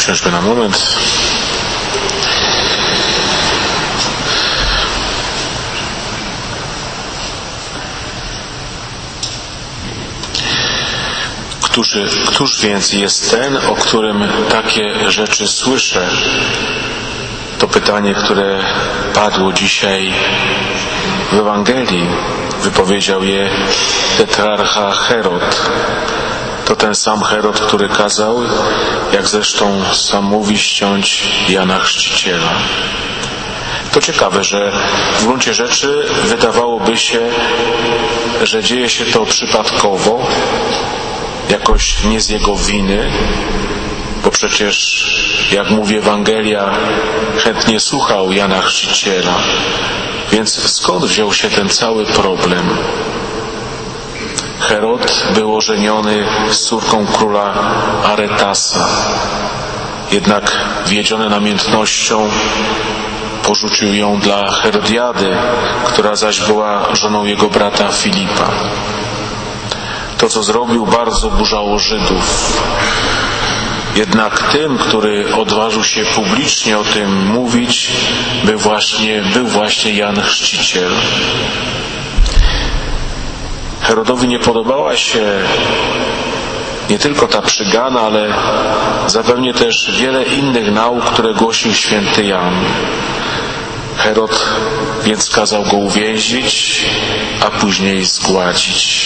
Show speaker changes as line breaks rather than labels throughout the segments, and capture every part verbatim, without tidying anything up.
Usiądźmy na moment. Któż, któż więc jest ten, o którym takie rzeczy słyszę? To pytanie, które padło dzisiaj w Ewangelii. Wypowiedział je tetrarcha Herod. To ten sam Herod, który kazał, jak zresztą sam mówi, ściąć Jana Chrzciciela. To ciekawe, że w gruncie rzeczy wydawałoby się, że dzieje się to przypadkowo, jakoś nie z jego winy, bo przecież, jak mówi Ewangelia, chętnie słuchał Jana Chrzciciela. Więc skąd wziął się ten cały problem? Herod był ożeniony z córką króla Aretasa. Jednak wiedziony namiętnością porzucił ją dla Herodiady, która zaś była żoną jego brata Filipa. To, co zrobił, bardzo burzało Żydów. Jednak tym, który odważył się publicznie o tym mówić, był właśnie, był właśnie Jan Chrzciciel. Herodowi nie podobała się nie tylko ta przygana, ale zapewne też wiele innych nauk, które głosił święty Jan. Herod więc kazał go uwięzić, a później zgładzić.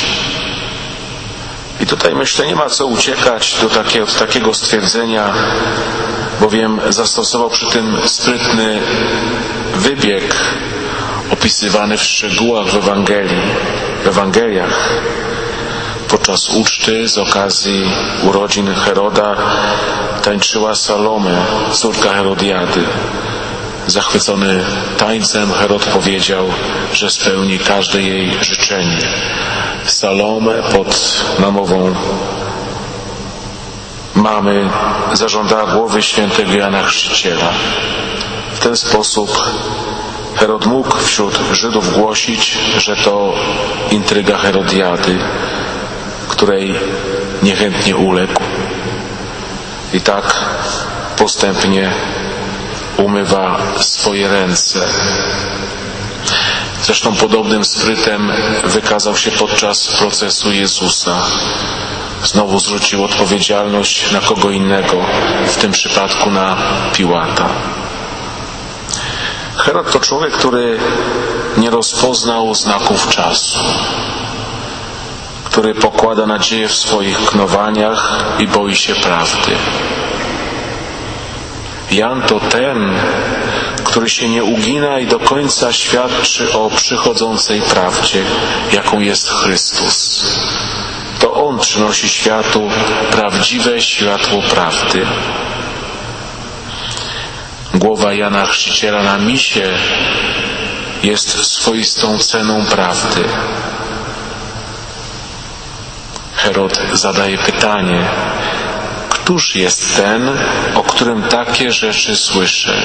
I tutaj, myślę, nie ma co uciekać do takie, od takiego stwierdzenia, bowiem zastosował przy tym sprytny wybieg opisywany w szczegółach w Ewangelii, w Ewangeliach. Podczas uczty z okazji urodzin Heroda tańczyła Salome, córka Herodiady. Zachwycony tańcem, Herod powiedział, że spełni każde jej życzenie. Salome pod namową mamy zażądała głowy świętego Jana Chrzciciela. W ten sposób Herod mógł wśród Żydów głosić, że to intryga Herodiady, której niechętnie uległ. I tak postępnie umywa swoje ręce. Zresztą podobnym sprytem wykazał się podczas procesu Jezusa. Znowu zwrócił odpowiedzialność na kogo innego, w tym przypadku na Piłata. Herod to człowiek, który nie rozpoznał znaków czasu, który pokłada nadzieję w swoich knowaniach i boi się prawdy. Jan to ten, który się nie ugina i do końca świadczy o przychodzącej prawdzie, jaką jest Chrystus. To On przynosi światu prawdziwe światło prawdy. Głowa Jana Chrzciciela na misie jest swoistą ceną prawdy. Herod zadaje pytanie: któż jest ten, o którym takie rzeczy słyszę?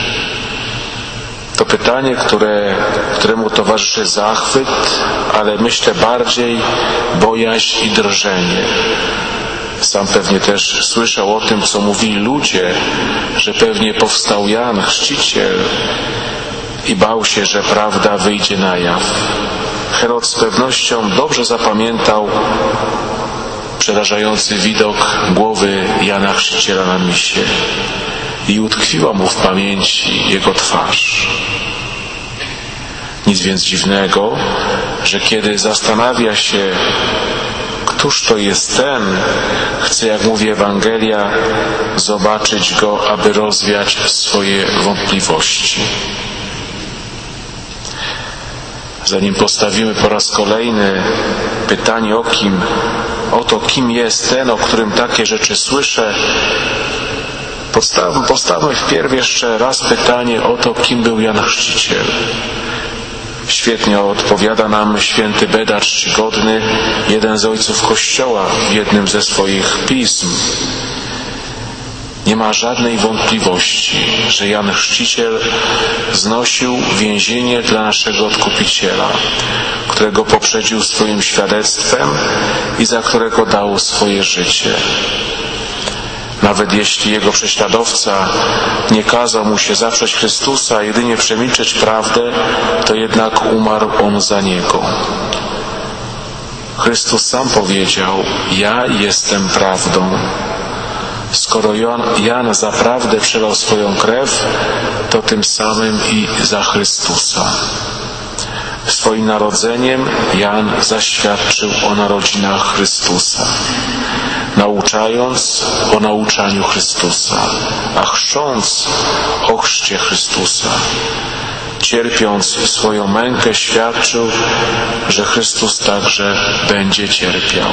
To pytanie, które, któremu towarzyszy zachwyt, ale myślę bardziej bojaźń i drżenie. Sam pewnie też słyszał o tym, co mówili ludzie, że pewnie powstał Jan Chrzciciel i bał się, że prawda wyjdzie na jaw. Herod z pewnością dobrze zapamiętał przerażający widok głowy Jana Chrzciciela na misie i utkwiła mu w pamięci jego twarz. Nic więc dziwnego, że kiedy zastanawia się, któż to jest ten, chce, jak mówi Ewangelia, zobaczyć go, aby rozwiać swoje wątpliwości. Zanim postawimy po raz kolejny pytanie o kim, o to, kim jest ten, o którym takie rzeczy słyszę, postawmy, postawmy wpierw jeszcze raz pytanie o to, kim był Jan Chrzciciel. Świetnie odpowiada nam święty Bedacz Czcigodny, jeden z ojców Kościoła, w jednym ze swoich pism. Nie ma żadnej wątpliwości, że Jan Chrzciciel znosił więzienie dla naszego Odkupiciela, którego poprzedził swoim świadectwem i za którego dał swoje życie. Nawet jeśli jego prześladowca nie kazał mu się zaprzeć Chrystusa, jedynie przemilczeć prawdę, to jednak umarł on za niego. Chrystus sam powiedział: ja jestem prawdą. Skoro Jan, Jan za prawdę przelał swoją krew, to tym samym i za Chrystusa. Swoim narodzeniem Jan zaświadczył o narodzinach Chrystusa, nauczając o nauczaniu Chrystusa, a chrzcząc o chrzcie Chrystusa. Cierpiąc swoją mękę, świadczył, że Chrystus także będzie cierpiał.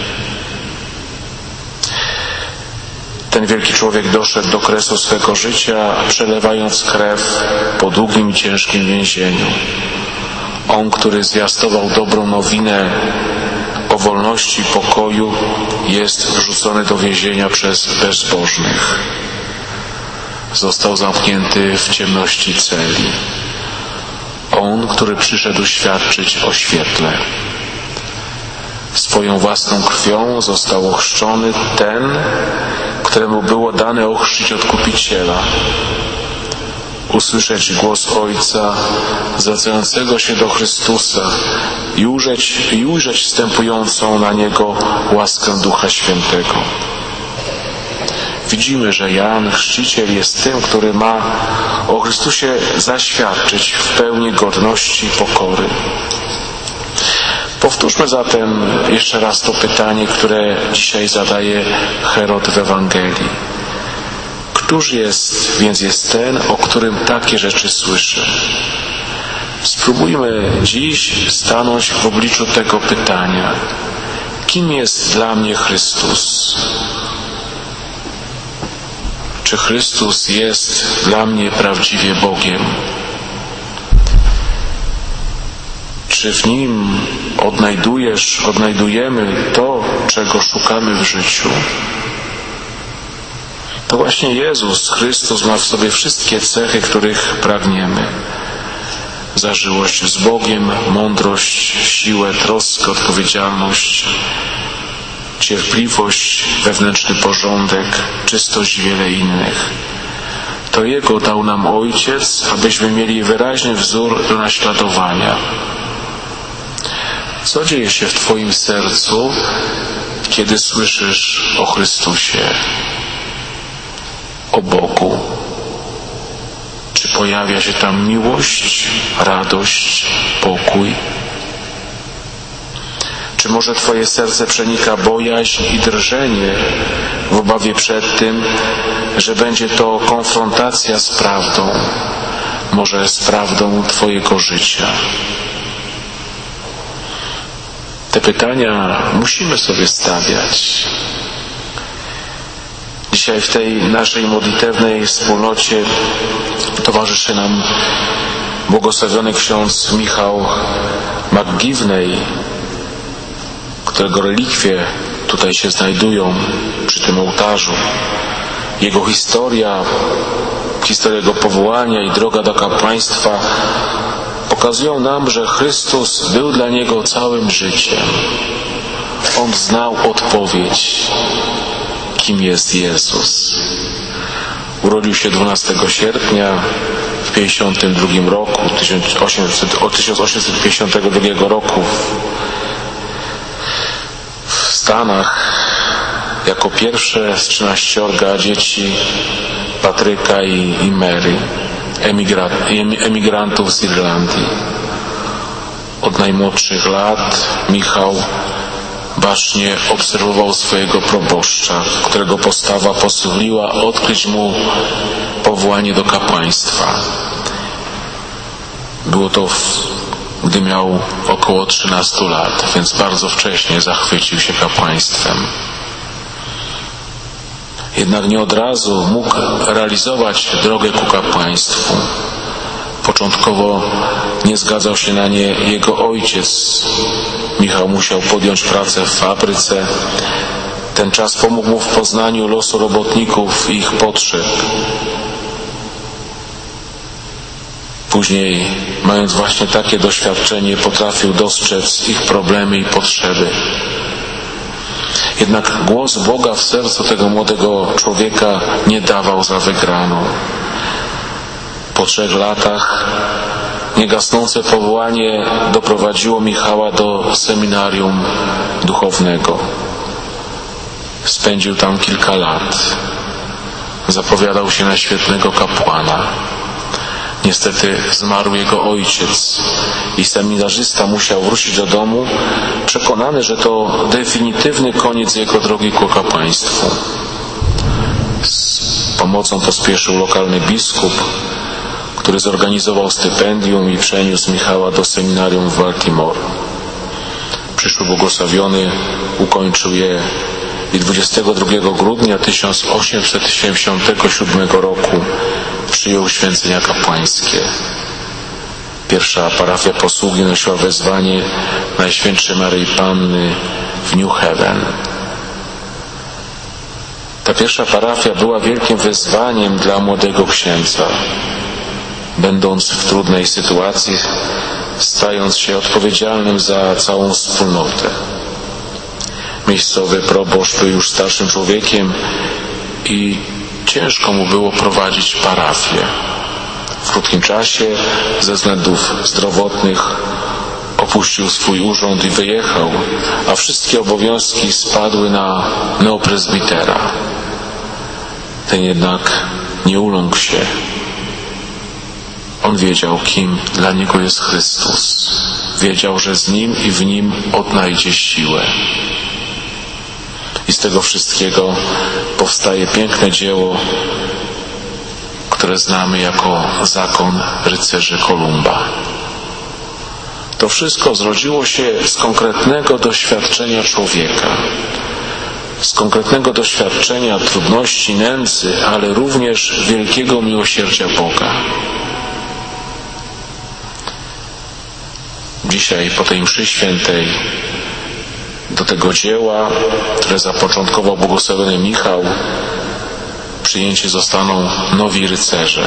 Ten wielki człowiek doszedł do kresu swego życia, przelewając krew po długim i ciężkim więzieniu. On, który zwiastował dobrą nowinę o wolności i pokoju, jest wrzucony do więzienia przez bezbożnych. Został zamknięty w ciemności celi. On, który przyszedł świadczyć o świetle. Swoją własną krwią został ochrzczony ten, któremu było dane ochrzcić Odkupiciela. Usłyszeć głos Ojca zwracającego się do Chrystusa i ujrzeć, i ujrzeć wstępującą na Niego łaskę Ducha Świętego. Widzimy, że Jan Chrzciciel jest tym, który ma o Chrystusie zaświadczyć w pełni godności i pokory. Powtórzmy zatem jeszcze raz to pytanie, które dzisiaj zadaje Herod w Ewangelii. Któż jest, więc jest ten, o którym takie rzeczy słyszę? Spróbujmy dziś stanąć w obliczu tego pytania. Kim jest dla mnie Chrystus? Czy Chrystus jest dla mnie prawdziwie Bogiem? Czy w Nim odnajdujesz, odnajdujemy to, czego szukamy w życiu? To właśnie Jezus Chrystus ma w sobie wszystkie cechy, których pragniemy. Zażyłość z Bogiem, mądrość, siłę, troskę, odpowiedzialność, cierpliwość, wewnętrzny porządek, czystość i wiele innych. To Jego dał nam Ojciec, abyśmy mieli wyraźny wzór do naśladowania. Co dzieje się w Twoim sercu, kiedy słyszysz o Chrystusie, o Bogu? Czy pojawia się tam miłość, radość, pokój? Czy może Twoje serce przenika bojaźń i drżenie w obawie przed tym, że będzie to konfrontacja z prawdą, może z prawdą Twojego życia? Te pytania musimy sobie stawiać. Dzisiaj w tej naszej modlitewnej wspólnocie towarzyszy nam błogosławiony ksiądz Michał McGivney, którego relikwie tutaj się znajdują przy tym ołtarzu. Jego historia, historia jego powołania i droga do kapłaństwa pokazują nam, że Chrystus był dla niego całym życiem. On znał odpowiedź, kim jest Jezus. Urodził się dwunastego sierpnia w pięćdziesiątym drugim roku, tysiąc osiemset pięćdziesiątego drugiego roku w Stanach, jako pierwsze z trzynaściorga dzieci Patryka i, i Mary, emigra, emigrantów z Irlandii. Od najmłodszych lat Michał bacznie obserwował swojego proboszcza, którego postawa pozwoliła odkryć mu powołanie do kapłaństwa. Było to, w, gdy miał około trzynastu lat, więc bardzo wcześnie zachwycił się kapłaństwem. Jednak nie od razu mógł realizować drogę ku kapłaństwu. Początkowo nie zgadzał się na nie jego ojciec. Michał musiał podjąć pracę w fabryce. Ten czas pomógł mu w poznaniu losu robotników i ich potrzeb. Później, mając właśnie takie doświadczenie, potrafił dostrzec ich problemy i potrzeby. Jednak głos Boga w sercu tego młodego człowieka nie dawał za wygraną. Po trzech latach niegasnące powołanie doprowadziło Michała do seminarium duchownego. Spędził tam kilka lat. Zapowiadał się na świetnego kapłana. Niestety zmarł jego ojciec i seminarzysta musiał wrócić do domu, przekonany, że to definitywny koniec jego drogi ku kapłaństwu. Z pomocą pospieszył lokalny biskup, który zorganizował stypendium i przeniósł Michała do seminarium w Baltimore. Przyszły błogosławiony ukończył je i dwudziestego drugiego grudnia tysiąc osiemset siedemdziesiątego siódmego roku przyjął święcenia kapłańskie. Pierwsza parafia posługi nosiła wezwanie Najświętszej Maryi Panny w New Haven. Ta pierwsza parafia była wielkim wyzwaniem dla młodego księdza. Będąc w trudnej sytuacji, stając się odpowiedzialnym za całą wspólnotę. Miejscowy proboszcz był już starszym człowiekiem i ciężko mu było prowadzić parafię. W krótkim czasie, ze względów zdrowotnych, opuścił swój urząd i wyjechał, a wszystkie obowiązki spadły na neoprezbitera. Ten jednak nie uląkł się. On wiedział, kim dla niego jest Chrystus. Wiedział, że z Nim i w Nim odnajdzie siłę. I z tego wszystkiego powstaje piękne dzieło, które znamy jako Zakon rycerzy Kolumba. To wszystko zrodziło się z konkretnego doświadczenia człowieka. Z konkretnego doświadczenia trudności, nędzy, ale również wielkiego miłosierdzia Boga. Dzisiaj po tej mszy świętej do tego dzieła, które zapoczątkował błogosławiony Michał, przyjęci zostaną nowi rycerze.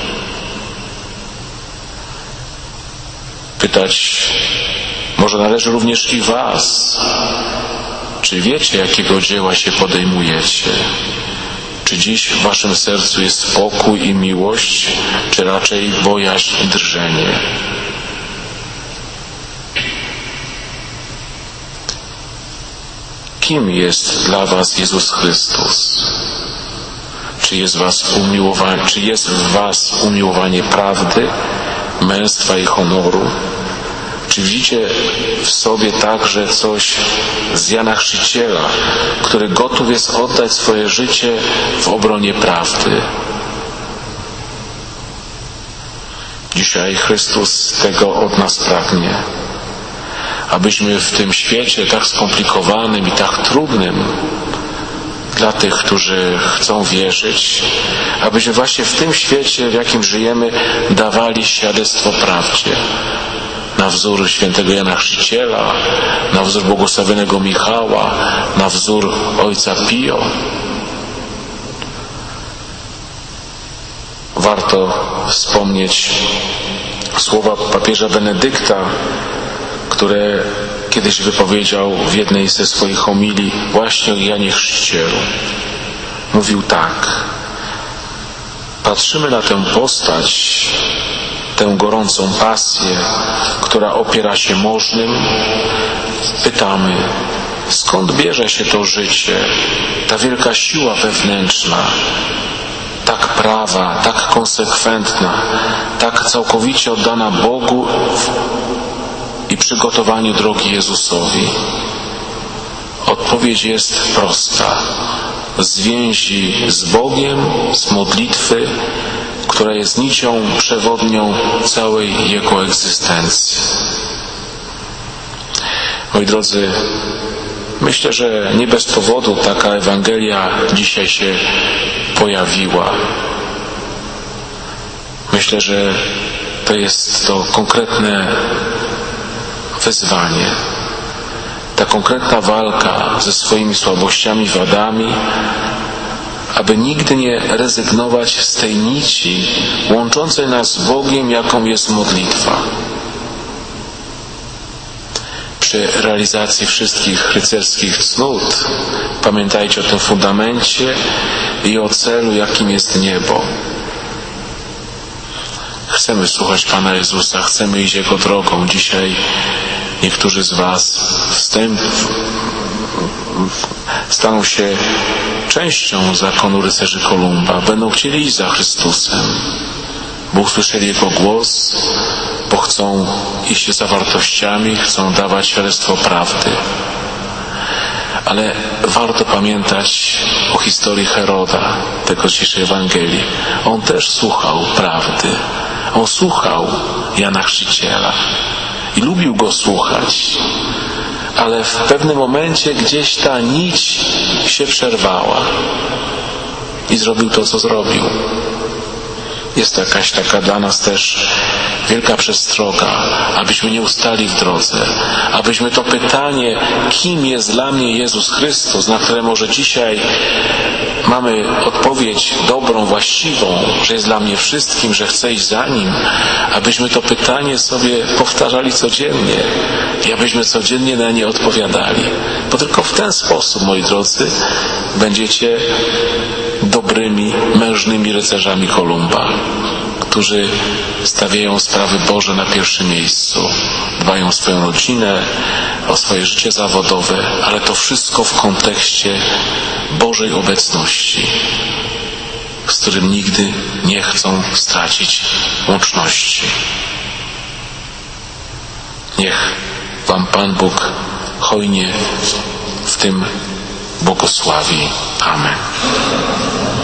Pytać może należy również i was, czy wiecie, jakiego dzieła się podejmujecie? Czy dziś w waszym sercu jest spokój i miłość, czy raczej bojaźń i drżenie? Kim jest dla was Jezus Chrystus? Czy jest, was umiłowanie, czy jest w was umiłowanie prawdy, męstwa i honoru? Czy widzicie w sobie także coś z Jana Chrzciciela, który gotów jest oddać swoje życie w obronie prawdy? Dzisiaj Chrystus tego od nas pragnie. Abyśmy w tym świecie tak skomplikowanym i tak trudnym dla tych, którzy chcą wierzyć, abyśmy właśnie w tym świecie, w jakim żyjemy, dawali świadectwo prawdzie. Na wzór świętego Jana Chrzciciela, na wzór błogosławionego Michała, na wzór ojca Pio. Warto wspomnieć słowa papieża Benedykta, które kiedyś wypowiedział w jednej ze swoich homilii właśnie o Janie Chrzcicielu. Mówił tak: patrzymy na tę postać, tę gorącą pasję, która opiera się możnym, pytamy, skąd bierze się to życie, ta wielka siła wewnętrzna, tak prawa, tak konsekwentna, tak całkowicie oddana Bogu i przygotowaniu drogi Jezusowi? Odpowiedź jest prosta. Z więzi z Bogiem, z modlitwy, która jest nicią przewodnią całej Jego egzystencji. Moi drodzy, myślę, że nie bez powodu taka Ewangelia dzisiaj się pojawiła. Myślę, że to jest to konkretne wyzwanie, ta konkretna walka ze swoimi słabościami, wadami, aby nigdy nie rezygnować z tej nici łączącej nas z Bogiem, jaką jest modlitwa. Przy realizacji wszystkich rycerskich cnót Pamiętajcie o tym fundamencie i o celu, jakim jest niebo. Chcemy słuchać Pana Jezusa, chcemy iść Jego drogą. Dzisiaj niektórzy z Was wstęp staną się częścią zakonu rycerzy Kolumba. Będą chcieli iść za Chrystusem, bo usłyszeli Jego głos, bo chcą iść za wartościami, chcą dawać świadectwo prawdy. Ale warto pamiętać o historii Heroda, tego dzisiejszej Ewangelii. On też słuchał prawdy. On słuchał Jana Chrzciciela i lubił go słuchać. Ale w pewnym momencie gdzieś ta nić się przerwała i zrobił to, co zrobił. Jest jakaś taka dla nas też wielka przestroga, abyśmy nie ustali w drodze, abyśmy to pytanie, kim jest dla mnie Jezus Chrystus, na które może dzisiaj mamy odpowiedź dobrą, właściwą, że jest dla mnie wszystkim, że chcę iść za Nim, abyśmy to pytanie sobie powtarzali codziennie i abyśmy codziennie na nie odpowiadali. Bo tylko w ten sposób, moi drodzy, będziecie dobrymi, mężnymi rycerzami Kolumba, którzy stawiają sprawy Boże na pierwszym miejscu, dbają o swoją rodzinę, o swoje życie zawodowe, ale to wszystko w kontekście Bożej obecności, z którym nigdy nie chcą stracić łączności. Niech Wam Pan Bóg hojnie w tym błogosławi. Amen.